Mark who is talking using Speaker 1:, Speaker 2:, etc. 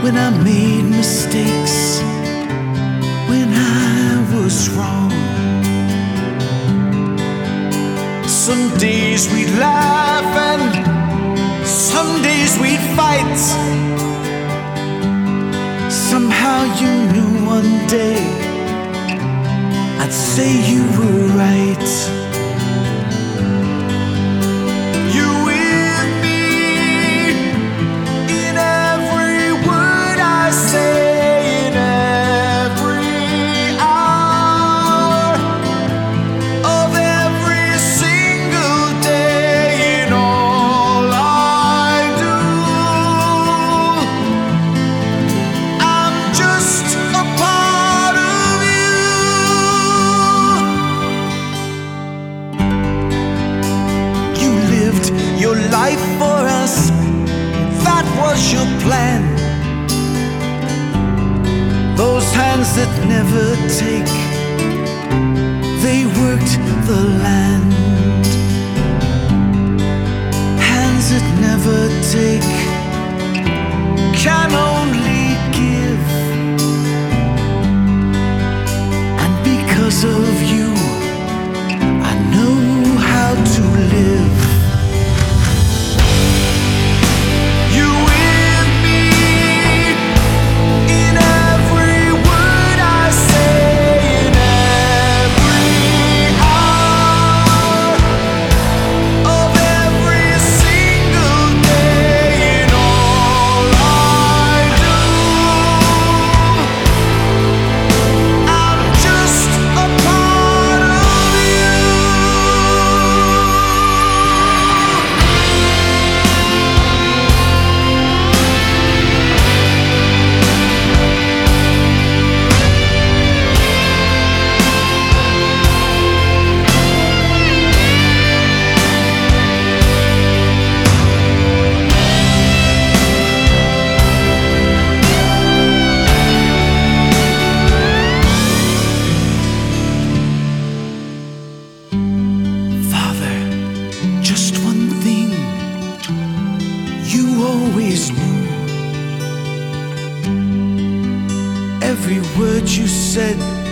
Speaker 1: when I made mistakes, when I was wrong. Some days we'd laugh and some days we'd fight. Somehow you knew one day I'd say you were right. You with me in every word I say, in every hour of every single day, in all I do. I'm just a part of you. You lived your life for us, that was your plan. Those hands that never take, they worked the land. Hands that never take can only give. And because of you, I know how to live. You with me in every word I say, in every hour of every single day, in all I do. I'm just a part of you. Father, just one thing you always knew. Every word you said